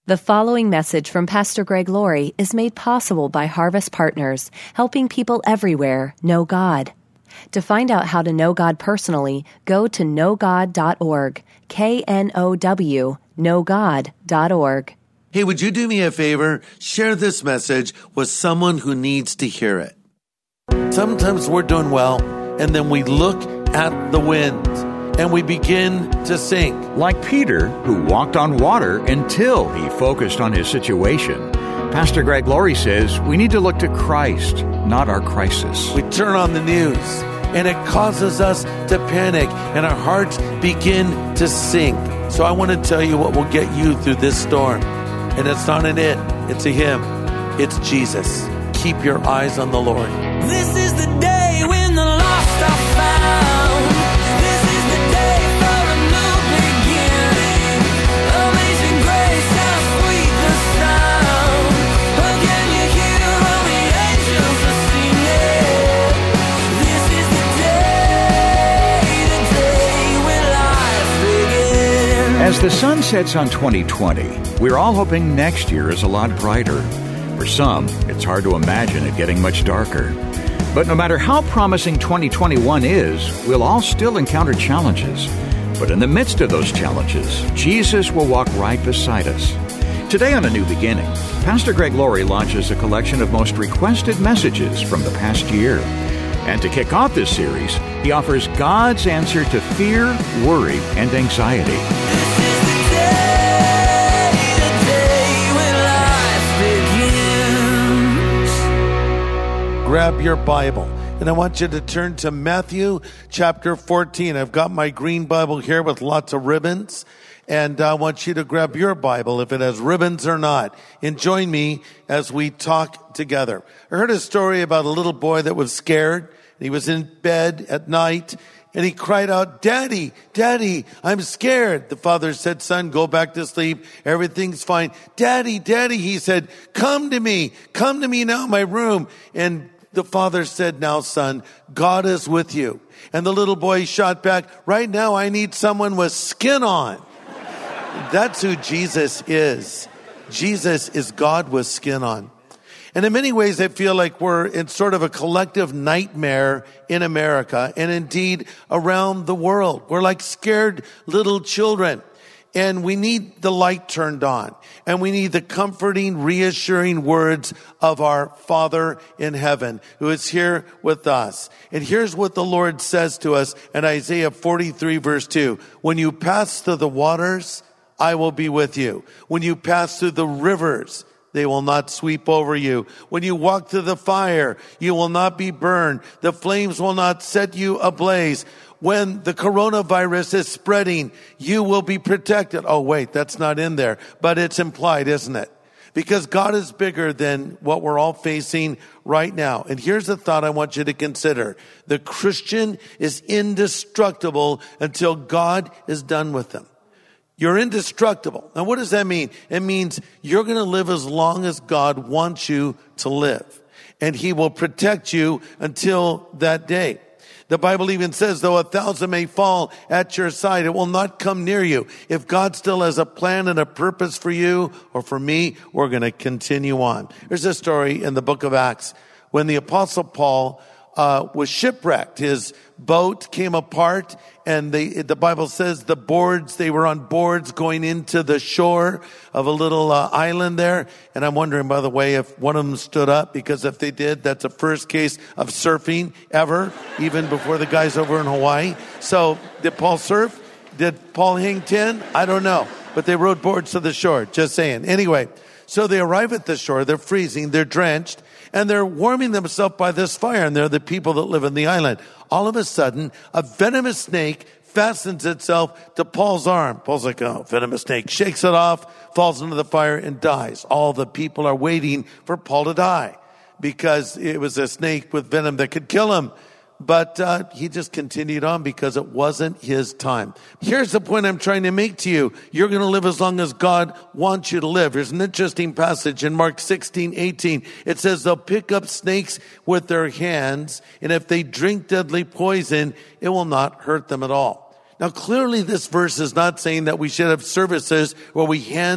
The following message from Pastor Greg Laurie is made possible by Harvest Partners, helping people everywhere know God. To find out how to know God personally, go to knowgod.org, K-N-O-W, knowgod.org. Hey, would you do me a favor? Share this message with someone who needs to hear it. Sometimes we're doing well, and then we look at the wind, and we begin to sink. Like Peter, who walked on water until he focused on his situation. Pastor Greg Laurie says we need to look to Christ, not our crisis. We turn on the news, and it causes us to panic, and our hearts begin to sink. So I want to tell you what will get you through this storm. And it's not an it, it's a him. It's Jesus. Keep your eyes on the Lord. This is the day when the lost are found. This is the day for a new beginning. Amazing grace, how sweet the sound. Again you hear all the angels are singing. This is the day when life begins. As the sun sets on 2020, we're all hoping next year is a lot brighter. For some, it's hard to imagine it getting much darker. But no matter how promising 2021 is, we'll all still encounter challenges. But in the midst of those challenges, Jesus will walk right beside us. Today on A New Beginning, Pastor Greg Laurie launches a collection of most requested messages from the past year. And to kick off this series, he offers God's answer to fear, worry, and anxiety. Grab your Bible, and I want you to turn to Matthew chapter 14. I've got my green Bible here with lots of ribbons, and I want you to grab your Bible if it has ribbons or not, and join me as we talk together. I heard a story about a little boy that was scared, and he was in bed at night, and he cried out, "Daddy, Daddy, I'm scared." The father said, "Son, go back to sleep. Everything's fine." "Daddy, Daddy," he said, come to me now in my room." And the father said, "Now, son, God is with you." And the little boy shot back, "Right now I need someone with skin on." That's who Jesus is. Jesus is God with skin on. And in many ways, I feel like we're in sort of a collective nightmare in America and indeed around the world. We're like scared little children. And we need the light turned on. And we need the comforting, reassuring words of our Father in heaven, who is here with us. And here's what the Lord says to us in Isaiah 43 verse 2. "When you pass through the waters, I will be with you. When you pass through the rivers, they will not sweep over you. When you walk through the fire, you will not be burned. The flames will not set you ablaze. When the coronavirus is spreading, you will be protected." Oh, wait, that's not in there, but it's implied, isn't it? Because God is bigger than what we're all facing right now. And here's the thought I want you to consider. The Christian is indestructible until God is done with them. You're indestructible. Now, what does that mean? It means you're going to live as long as God wants you to live. And he will protect you until that day. The Bible even says, though 1,000 may fall at your side, it will not come near you. If God still has a plan and a purpose for you or for me, we're going to continue on. There's a story in the book of Acts when the Apostle Paul was shipwrecked. His boat came apart, and the Bible says they were on boards going into the shore of a little island there. And I'm wondering, by the way, if one of them stood up, because if they did, that's the first case of surfing ever, even before the guys over in Hawaii. So did Paul surf? Did Paul hang 10? I don't know. But they rode boards to the shore, just saying. Anyway, so they arrive at the shore, they're freezing, they're drenched, and they're warming themselves by this fire, and they're the people that live in the island. All of a sudden, a venomous snake fastens itself to Paul's arm. Paul's like, "Oh, venomous snake," shakes it off, falls into the fire, and dies. All the people are waiting for Paul to die because it was a snake with venom that could kill him. But he just continued on because it wasn't his time. Here's the point I'm trying to make to you. You're going to live as long as God wants you to live. There's an interesting passage in Mark 16:18. It says they'll pick up snakes with their hands, and if they drink deadly poison, it will not hurt them at all. Now, clearly this verse is not saying that we should have services where we hand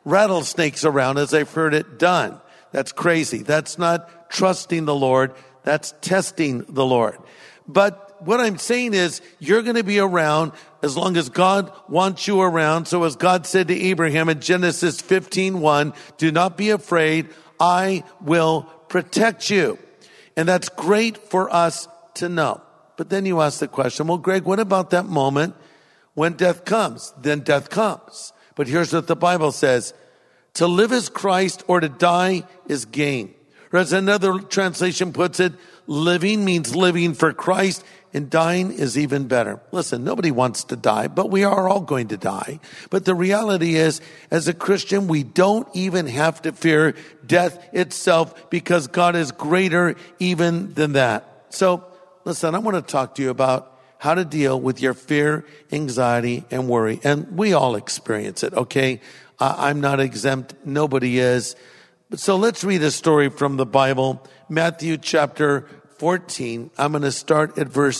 rattlesnakes around as I've heard it done. That's crazy. That's not trusting the Lord. That's testing the Lord. But what I'm saying is you're going to be around as long as God wants you around. So as God said to Abraham in Genesis 15:1, do not be afraid. I will protect you. And that's great for us to know. But then you ask the question, well, Greg, what about that moment when death comes? Then death comes. But here's what the Bible says. To live is Christ, or to die is gain. Or as another translation puts it, living means living for Christ, and dying is even better. Listen, nobody wants to die, but we are all going to die. But the reality is, as a Christian, we don't even have to fear death itself because God is greater even than that. So, listen, I want to talk to you about how to deal with your fear, anxiety, and worry. And we all experience it, okay? I'm not exempt. Nobody is. So let's read a story from the Bible, Matthew chapter 14. I'm going to start at verse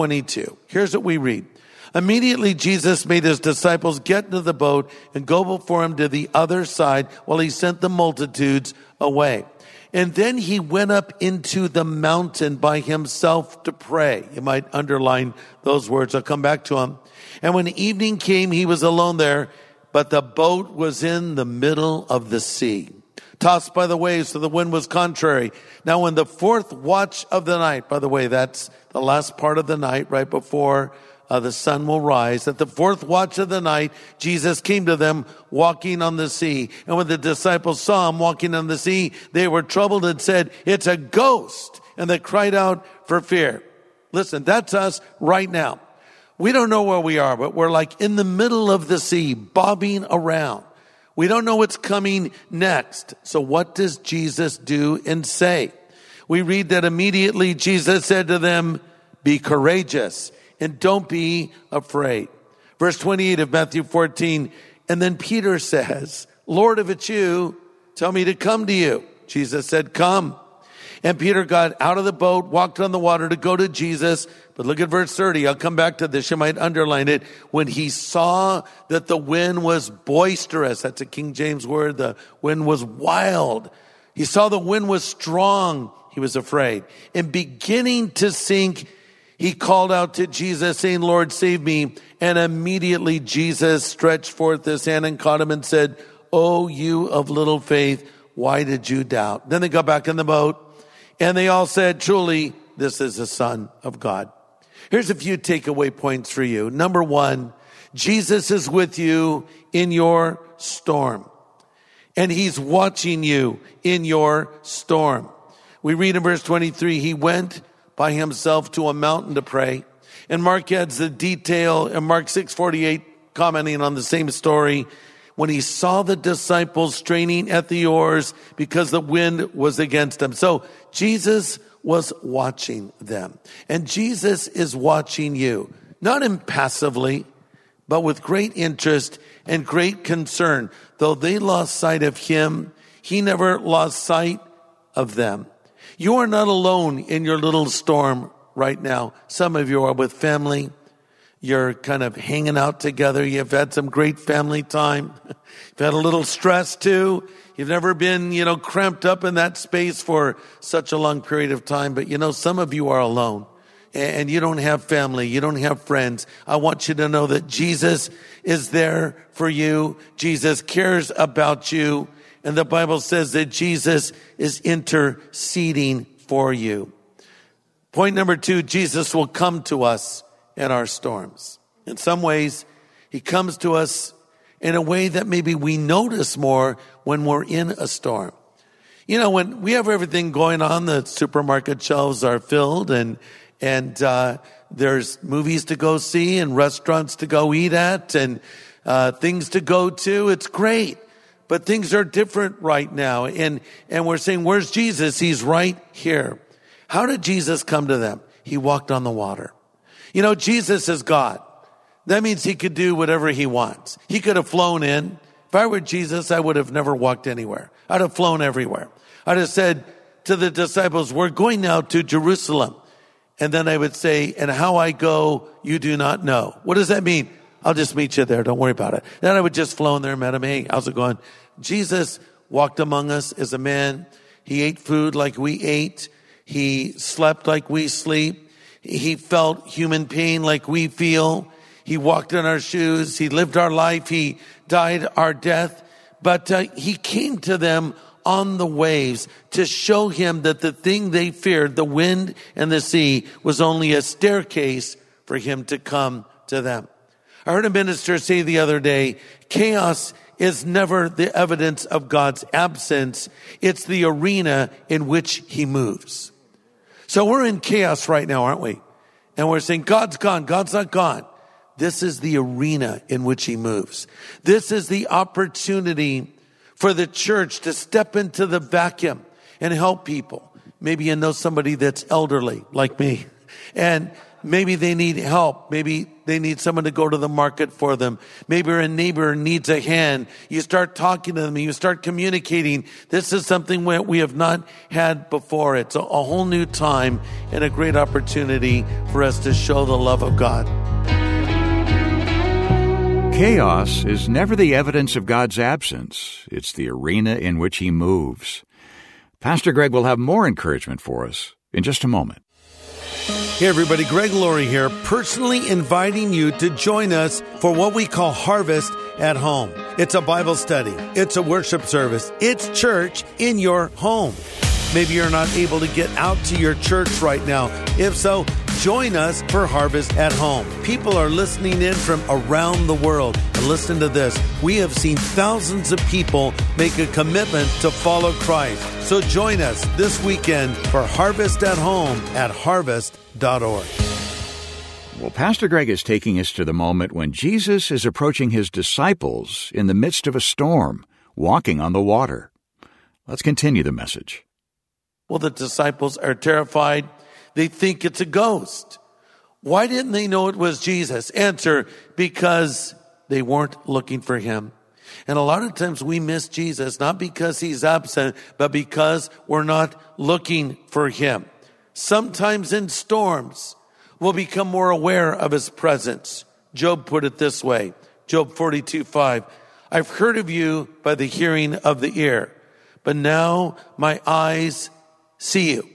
22. Here's what we read. Immediately Jesus made his disciples get into the boat and go before him to the other side while he sent the multitudes away. And then he went up into the mountain by himself to pray. You might underline those words. I'll come back to them. And when evening came, he was alone there, but the boat was in the middle of the sea, tossed by the waves, so the wind was contrary. Now when the fourth watch of the night, by the way, that's the last part of the night, right before the sun will rise. At the fourth watch of the night, Jesus came to them walking on the sea. And when the disciples saw him walking on the sea, they were troubled and said, it's a ghost. And they cried out for fear. Listen, that's us right now. We don't know where we are, but we're like in the middle of the sea, bobbing around. We don't know what's coming next. So what does Jesus do and say? We read that immediately Jesus said to them, be courageous and don't be afraid. Verse 28 of Matthew 14. And then Peter says, Lord, if it's you, tell me to come to you. Jesus said, come. And Peter got out of the boat, walked on the water to go to Jesus. But look at verse 30. I'll come back to this. You might underline it. When he saw that the wind was boisterous, that's a King James word. The wind was wild. He saw the wind was strong. He was afraid. And beginning to sink, he called out to Jesus, saying, Lord, save me. And immediately Jesus stretched forth his hand and caught him and said, oh, you of little faith, why did you doubt? Then they got back in the boat. And they all said, truly, this is the Son of God. Here's a few takeaway points for you. Number one, Jesus is with you in your storm. And he's watching you in your storm. We read in verse 23, he went by himself to a mountain to pray. And Mark adds the detail in Mark 6:48, commenting on the same story. When he saw the disciples straining at the oars because the wind was against them. So Jesus was watching them. And Jesus is watching you, not impassively, but with great interest and great concern. Though they lost sight of him, he never lost sight of them. You are not alone in your little storm right now. Some of you are with family. You're kind of hanging out together. You've had some great family time. You've had a little stress too. You've never been, cramped up in that space for such a long period of time. But some of you are alone and you don't have family. You don't have friends. I want you to know that Jesus is there for you. Jesus cares about you. And the Bible says that Jesus is interceding for you. Point number 2, Jesus will come to us in our storms. In some ways, he comes to us in a way that maybe we notice more when we're in a storm. When we have everything going on, the supermarket shelves are filled and there's movies to go see and restaurants to go eat at and things to go to. It's great. But things are different right now. And we're saying, where's Jesus? He's right here. How did Jesus come to them? He walked on the water. Jesus is God. That means he could do whatever he wants. He could have flown in. If I were Jesus, I would have never walked anywhere. I'd have flown everywhere. I'd have said to the disciples, we're going now to Jerusalem. And then I would say, and how I go, you do not know. What does that mean? I'll just meet you there. Don't worry about it. Then I would just flown there and met him. Hey, how's it going? Jesus walked among us as a man. He ate food like we ate. He slept like we sleep. He felt human pain like we feel. He walked in our shoes. He lived our life. He died our death. But he came to them on the waves to show him that the thing they feared, the wind and the sea, was only a staircase for him to come to them. I heard a minister say the other day, chaos is never the evidence of God's absence. It's the arena in which he moves. So we're in chaos right now, aren't we? And we're saying, God's gone. God's not gone. This is the arena in which he moves. This is the opportunity for the church to step into the vacuum and help people. Maybe you know somebody that's elderly, like me, and maybe they need help. Maybe they need someone to go to the market for them. Maybe a neighbor needs a hand. You start talking to them and you start communicating. This is something we have not had before. It's a whole new time and a great opportunity for us to show the love of God. Chaos is never the evidence of God's absence. It's the arena in which he moves. Pastor Greg will have more encouragement for us in just a moment. Hey everybody, Greg Laurie here, personally inviting you to join us for what we call Harvest at Home. It's a Bible study. It's a worship service. It's church in your home. Maybe you're not able to get out to your church right now. If so, join us for Harvest at Home. People are listening in from around the world. And listen to this. We have seen thousands of people make a commitment to follow Christ. So join us this weekend for Harvest at Home at harvest.org. Well, Pastor Greg is taking us to the moment when Jesus is approaching his disciples in the midst of a storm, walking on the water. Let's continue the message. Well, the disciples are terrified. They think it's a ghost. Why didn't they know it was Jesus? Answer, because they weren't looking for him. And a lot of times we miss Jesus, not because he's absent, but because we're not looking for him. Sometimes in storms, we'll become more aware of his presence. Job put it this way, Job 42:5. I've heard of you by the hearing of the ear, but now my eyes see you.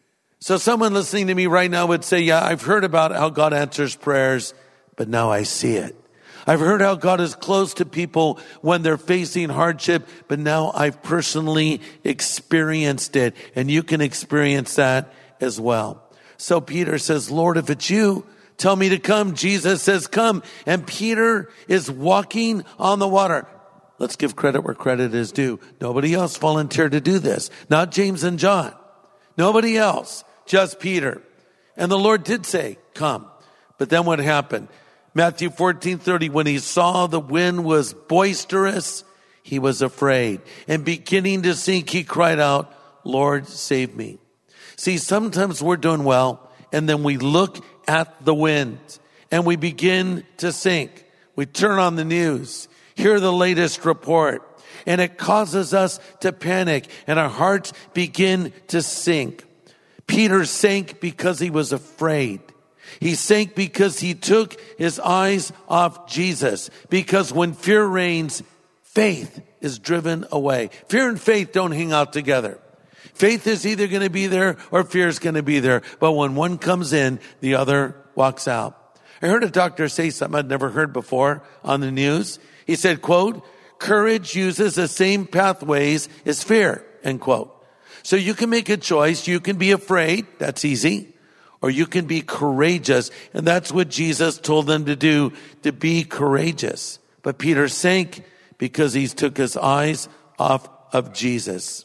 So someone listening to me right now would say, yeah, I've heard about how God answers prayers, but now I see it. I've heard how God is close to people when they're facing hardship, but now I've personally experienced it, and you can experience that as well. So Peter says, Lord, if it's you, tell me to come. Jesus says, come. And Peter is walking on the water. Let's give credit where credit is due. Nobody else volunteered to do this. Not James and John. Nobody else. Just Peter. And the Lord did say, come. But then what happened? Matthew 14:30, when he saw the wind was boisterous, he was afraid. And beginning to sink, he cried out, Lord, save me. See, sometimes we're doing well, and then we look at the wind, and we begin to sink. We turn on the news, hear the latest report, and it causes us to panic, and our hearts begin to sink. Peter sank because he was afraid. He sank because he took his eyes off Jesus. Because when fear reigns, faith is driven away. Fear and faith don't hang out together. Faith is either going to be there or fear is going to be there. But when one comes in, the other walks out. I heard a doctor say something I'd never heard before on the news. He said, quote, courage uses the same pathways as fear, end quote. So you can make a choice. You can be afraid. That's easy. Or you can be courageous. And that's what Jesus told them to do, to be courageous. But Peter sank because he took his eyes off of Jesus.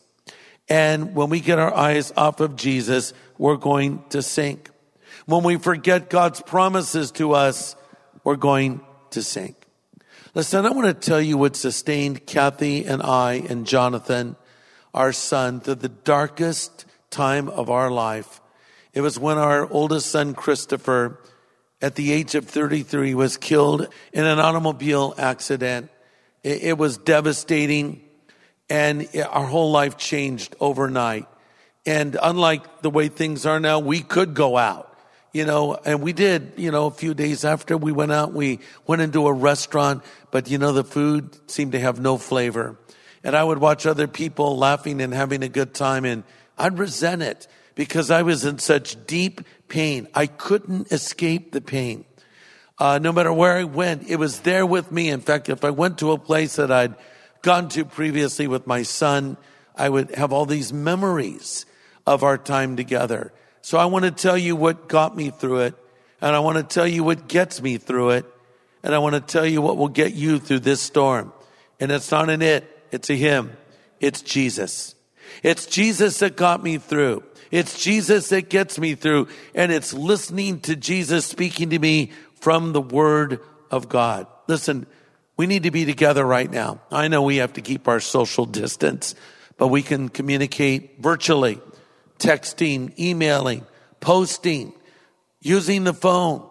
And when we get our eyes off of Jesus, we're going to sink. When we forget God's promises to us, we're going to sink. Listen, I want to tell you what sustained Kathy and I and Jonathan, our son, through the darkest time of our life. It was when our oldest son, Christopher, at the age of 33, was killed in an automobile accident. It was devastating, and our whole life changed overnight. And unlike the way things are now, we could go out, and we did, a few days after we went out, we went into a restaurant, but the food seemed to have no flavor. and I would watch other people laughing and having a good time, and I'd resent it because I was in such deep pain. I couldn't escape the pain. No matter where I went, it was there with me. In fact, if I went to a place that I'd gone to previously with my son, I would have all these memories of our time together. So I want to tell you what got me through it, and I want to tell you what gets me through it, and I want to tell you what will get you through this storm. And it's not an it, it's a him. It's Jesus. It's Jesus that got me through. It's Jesus that gets me through, and it's listening to Jesus speaking to me from the Word of God. Listen, we need to be together right now. I know we have to keep our social distance, but we can communicate virtually, texting, emailing, posting, using the phone.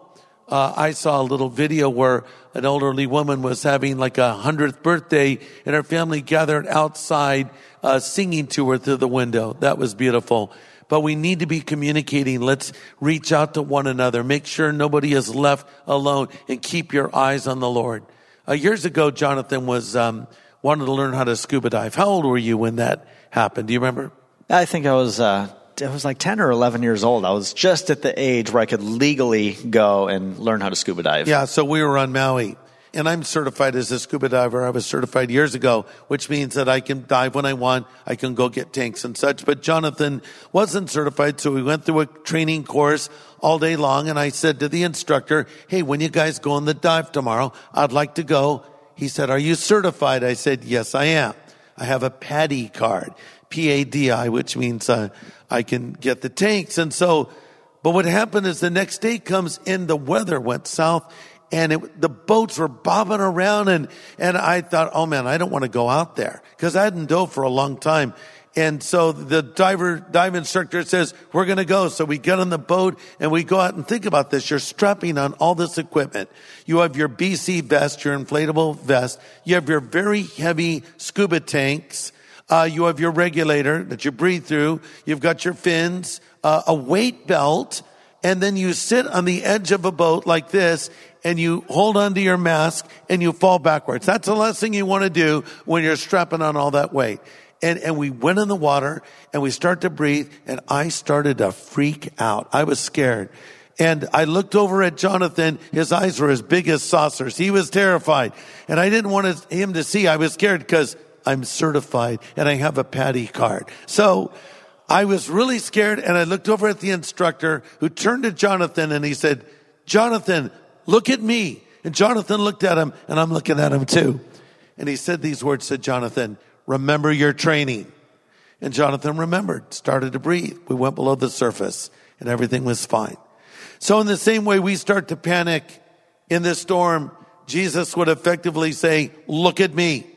I saw a little video where an elderly woman was having like a 100th birthday, and her family gathered outside singing to her through the window. That was beautiful. But we need to be communicating. Let's reach out to one another. Make sure nobody is left alone, and keep your eyes on the Lord. Years ago, Jonathan was wanted to learn how to scuba dive. How old were you when that happened? Do you remember? I think I was like 10 or 11 years old. I was just at the age where I could legally go and learn how to scuba dive. Yeah, so we were on Maui. And I'm certified as a scuba diver. I was certified years ago, which means that I can dive when I want. I can go get tanks and such. But Jonathan wasn't certified, so we went through a training course all day long. And I said to the instructor, hey, when you guys go on the dive tomorrow, I'd like to go. He said, are you certified? I said, yes, I am. I have a PADI card, P-A-D-I, which means I can get the tanks. And so, but what happened is the next day comes and the weather went south. And the boats were bobbing around, and I thought, oh man, I don't want to go out there because I hadn't dove for a long time. And so the dive instructor says, we're going to go. So we get on the boat and we go out, and think about this. You're strapping on all this equipment. You have your BC vest, your inflatable vest. You have your very heavy scuba tanks. You have your regulator that you breathe through. You've got your fins, a weight belt, and then you sit on the edge of a boat like this, and you hold onto your mask and you fall backwards. That's the last thing you want to do when you're strapping on all that weight. And we went in the water and we start to breathe, and I started to freak out. I was scared. And I looked over at Jonathan. His eyes were as big as saucers. He was terrified. And I didn't want him to see. I was scared because I'm certified and I have a PADI card. So I was really scared, and I looked over at the instructor, who turned to Jonathan and he said, Jonathan, look at me. And Jonathan looked at him, and I'm looking at him too. And he said these words to Jonathan, remember your training. And Jonathan remembered, started to breathe. We went below the surface and everything was fine. So in the same way we start to panic in this storm, Jesus would effectively say, look at me.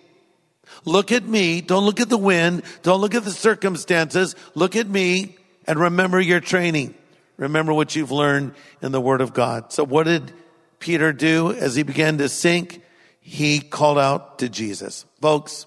Look at me. Don't look at the wind. Don't look at the circumstances. Look at me and remember your training. Remember what you've learned in the Word of God. So what did Peter do as he began to sink? He called out to Jesus. Folks,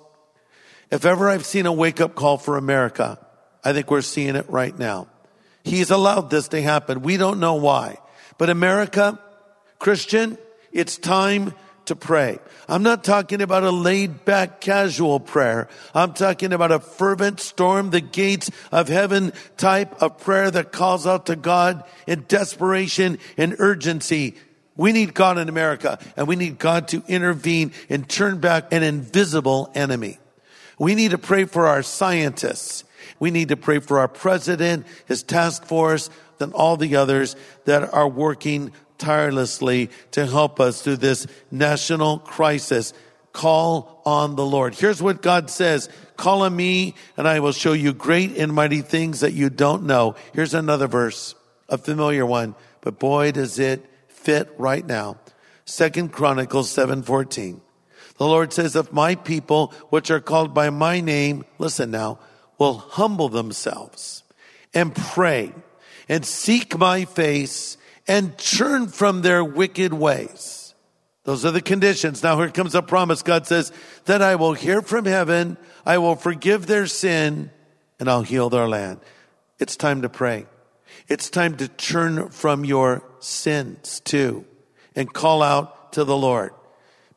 if ever I've seen a wake-up call for America, I think we're seeing it right now. He's allowed this to happen. We don't know why. But America, Christian, it's time to pray. I'm not talking about a laid-back, casual prayer. I'm talking about a fervent, storm the gates of heaven type of prayer that calls out to God in desperation and urgency. We need God in America, and we need God to intervene and turn back an invisible enemy. We need to pray for our scientists. We need to pray for our president, his task force, and all the others that are working tirelessly to help us through this national crisis. Call on the Lord. Here's what God says. Call on me, and I will show you great and mighty things that you don't know. Here's another verse, a familiar one, but boy, does it fit right now. 2 Chronicles 7:14. The Lord says, if my people, which are called by my name, listen now, will humble themselves and pray and seek my face and turn from their wicked ways. Those are the conditions. Now here comes a promise. God says, then I will hear from heaven, I will forgive their sin, and I'll heal their land. It's time to pray. It's time to turn from your sins too and call out to the Lord.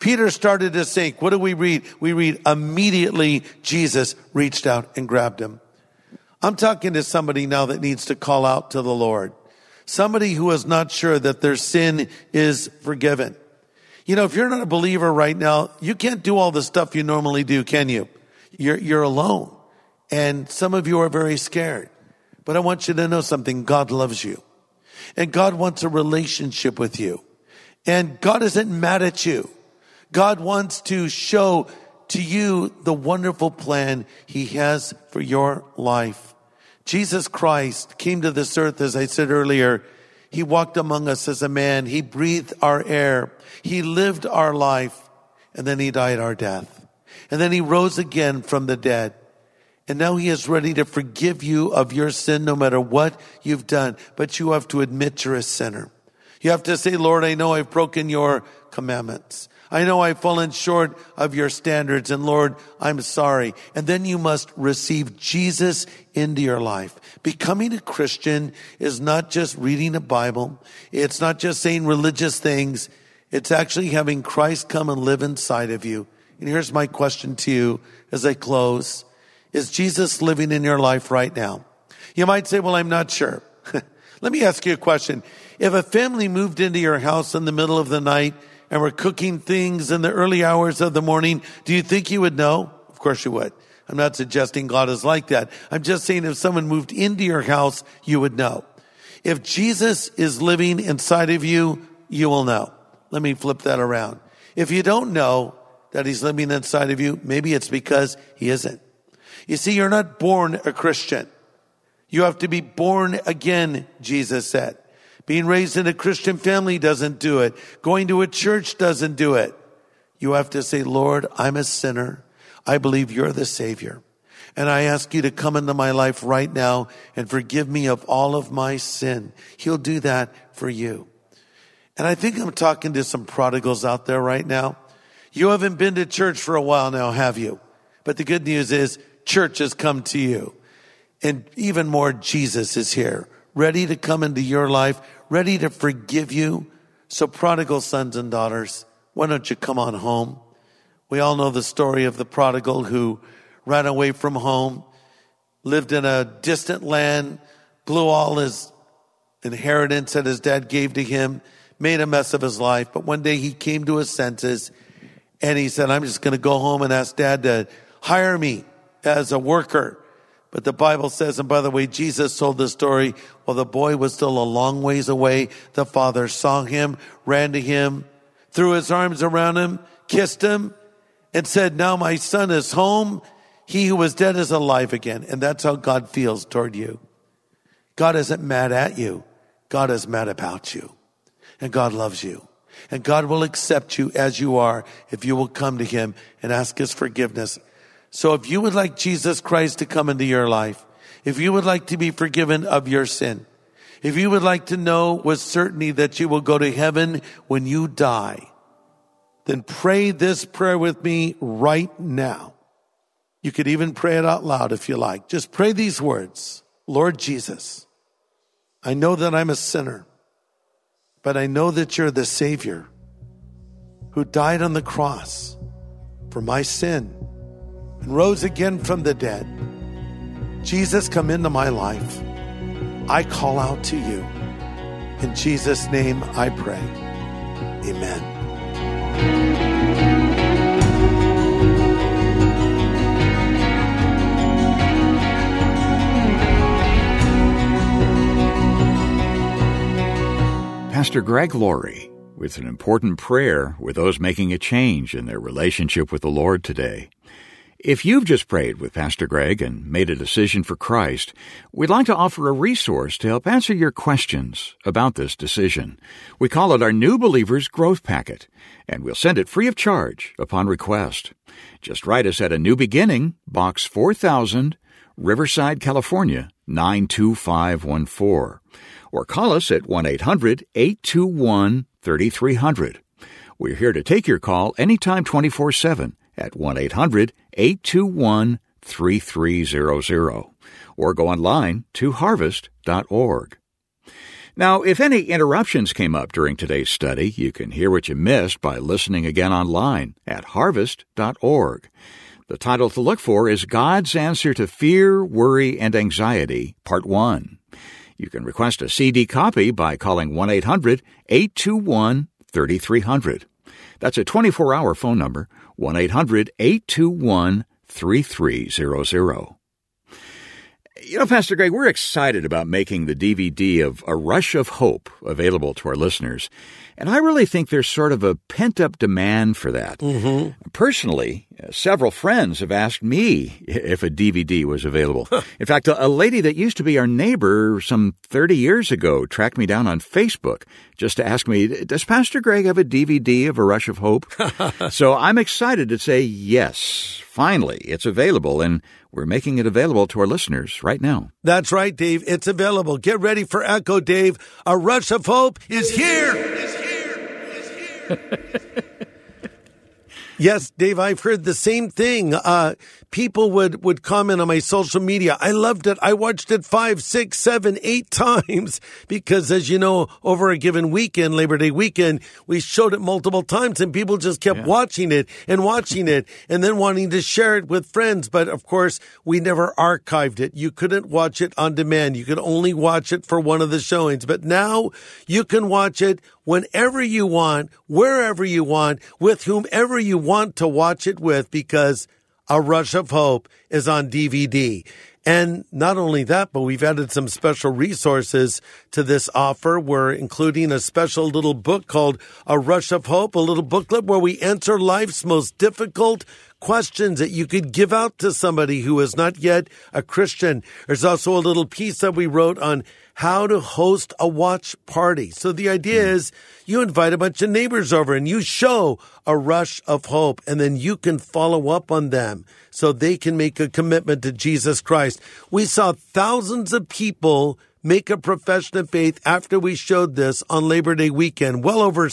Peter started to sink. What do we read? We read, immediately Jesus reached out and grabbed him. I'm talking to somebody now that needs to call out to the Lord. Somebody who is not sure that their sin is forgiven. You know, if you're not a believer right now, you can't do all the stuff you normally do, can you? You're alone. And some of you are very scared. But I want you to know something. God loves you. And God wants a relationship with you. And God isn't mad at you. God wants to show to you the wonderful plan He has for your life. Jesus Christ came to this earth, as I said earlier. He walked among us as a man. He breathed our air. He lived our life. And then He died our death. And then He rose again from the dead. And now He is ready to forgive you of your sin no matter what you've done. But you have to admit you're a sinner. You have to say, Lord, I know I've broken your commandments. I know I've fallen short of your standards. And Lord, I'm sorry. And then you must receive Jesus into your life. Becoming a Christian is not just reading a Bible. It's not just saying religious things. It's actually having Christ come and live inside of you. And here's my question to you as I close. Is Jesus living in your life right now? You might say, well, I'm not sure. Let me ask you a question. If a family moved into your house in the middle of the night and were cooking things in the early hours of the morning, do you think you would know? Of course you would. I'm not suggesting God is like that. I'm just saying if someone moved into your house, you would know. If Jesus is living inside of you, you will know. Let me flip that around. If you don't know that He's living inside of you, maybe it's because He isn't. You see, you're not born a Christian. You have to be born again, Jesus said. Being raised in a Christian family doesn't do it. Going to a church doesn't do it. You have to say, Lord, I'm a sinner. I believe you're the Savior. And I ask you to come into my life right now and forgive me of all of my sin. He'll do that for you. And I think I'm talking to some prodigals out there right now. You haven't been to church for a while now, have you? But the good news is church has come to you. And even more, Jesus is here, ready to come into your life, ready to forgive you. So prodigal sons and daughters, why don't you come on home? We all know the story of the prodigal who ran away from home, lived in a distant land, blew all his inheritance that his dad gave to him, made a mess of his life. But one day he came to his senses and he said, I'm just going to go home and ask Dad to hire me as a worker. But the Bible says, and by the way, Jesus told the story, while the boy was still a long ways away, the father saw him, ran to him, threw his arms around him, kissed him, and said, now my son is home. He who was dead is alive again. And that's how God feels toward you. God isn't mad at you. God is mad about you. And God loves you. And God will accept you as you are if you will come to Him and ask His forgiveness. So if you would like Jesus Christ to come into your life, if you would like to be forgiven of your sin, if you would like to know with certainty that you will go to heaven when you die, then pray this prayer with me right now. You could even pray it out loud if you like. Just pray these words. Lord Jesus, I know that I'm a sinner, but I know that you're the Savior who died on the cross for my sin and rose again from the dead. Jesus, come into my life. I call out to you. In Jesus' name I pray. Amen. Pastor Greg Laurie with an important prayer with those making a change in their relationship with the Lord today. If you've just prayed with Pastor Greg and made a decision for Christ, we'd like to offer a resource to help answer your questions about this decision. We call it our New Believers Growth Packet, and we'll send it free of charge upon request. Just write us at A New Beginning, Box 4000, Riverside, California, 92514. Or call us at 1-800-821-3300. We're here to take your call anytime 24/7 at 1-800-821-3300. Or go online to harvest.org. Now, if any interruptions came up during today's study, you can hear what you missed by listening again online at harvest.org. The title to look for is God's Answer to Fear, Worry, and Anxiety, Part 1. You can request a CD copy by calling 1-800-821-3300. That's a 24-hour phone number, 1-800-821-3300. You know, Pastor Greg, we're excited about making the DVD of A Rush of Hope available to our listeners. And I really think there's sort of a pent-up demand for that. Mm-hmm. Personally, several friends have asked me if a DVD was available. In fact, a lady that used to be our neighbor some 30 years ago tracked me down on Facebook just to ask me, does Pastor Greg have a DVD of A Rush of Hope? So I'm excited to say yes. Finally, it's available, and we're making it available to our listeners right now. That's right, Dave. It's available. Get ready for Echo, Dave. A Rush of Hope is here. Yes, Dave, I've heard the same thing. People would comment on my social media. I loved it. I watched it 5, 6, 7, 8 times because, as you know, over a given weekend, Labor Day weekend, we showed it multiple times and people just kept watching it and then wanting to share it with friends. But, of course, we never archived it. You couldn't watch it on demand. You could only watch it for one of the showings. But now you can watch it whenever you want, wherever you want, with whomever you want to watch it with, because A Rush of Hope is on DVD. And not only that, but we've added some special resources to this offer. We're including a special little book called A Rush of Hope, a little booklet where we answer life's most difficult questions that you could give out to somebody who is not yet a Christian. There's also a little piece that we wrote on how to host a watch party. So the idea is you invite a bunch of neighbors over and you show A Rush of Hope, and then you can follow up on them so they can make a commitment to Jesus Christ. We saw thousands of people make a profession of faith after we showed this on Labor Day weekend, well over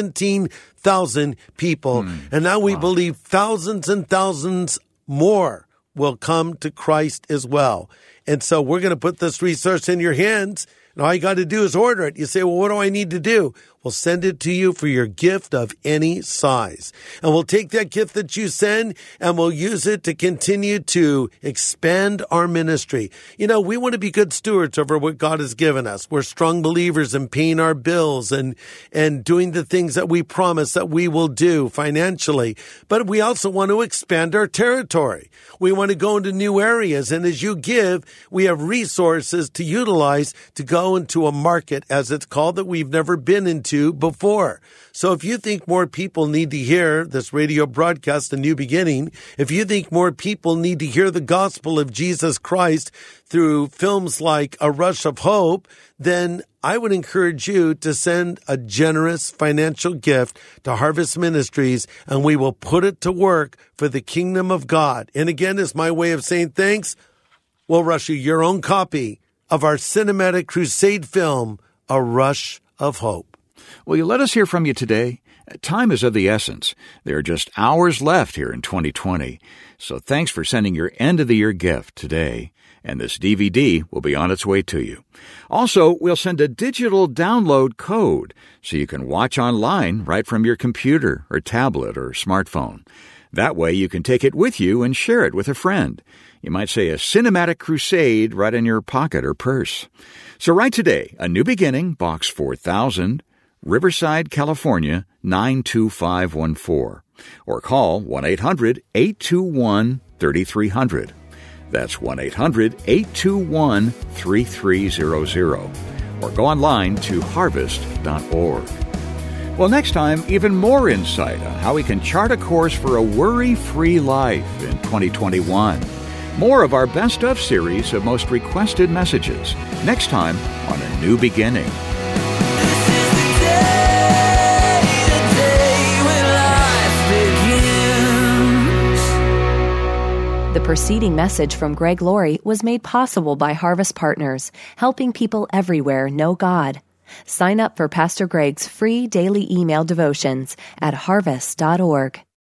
17,000 people. And now we believe thousands and thousands more will come to Christ as well. And so we're going to put this resource in your hands, and all you got to do is order it. You say, well, what do I need to do? We'll send it to you for your gift of any size. And we'll take that gift that you send and we'll use it to continue to expand our ministry. You know, we want to be good stewards over what God has given us. We're strong believers in paying our bills and doing the things that we promise that we will do financially. But we also want to expand our territory. We want to go into new areas. And as you give, we have resources to utilize to go into a market, as it's called, that we've never been into before. So if you think more people need to hear this radio broadcast, A New Beginning, if you think more people need to hear the gospel of Jesus Christ through films like A Rush of Hope, then I would encourage you to send a generous financial gift to Harvest Ministries, and we will put it to work for the kingdom of God. And again, as my way of saying thanks, we'll rush you your own copy of our cinematic crusade film, A Rush of Hope. Will you let us hear from you today? Time is of the essence. There are just hours left here in 2020. So thanks for sending your end-of-the-year gift today. And this DVD will be on its way to you. Also, we'll send a digital download code so you can watch online right from your computer or tablet or smartphone. That way you can take it with you and share it with a friend. You might say a cinematic crusade right in your pocket or purse. So write today, A New Beginning, Box 4000, Riverside, California, 92514. Or call 1-800-821-3300. That's 1-800-821-3300. Or go online to harvest.org. Well, next time, even more insight on how we can chart a course for a worry-free life in 2021. More of our Best Of series of most requested messages. Next time on A New Beginning. The preceding message from Greg Laurie was made possible by Harvest Partners, helping people everywhere know God. Sign up for Pastor Greg's free daily email devotions at harvest.org.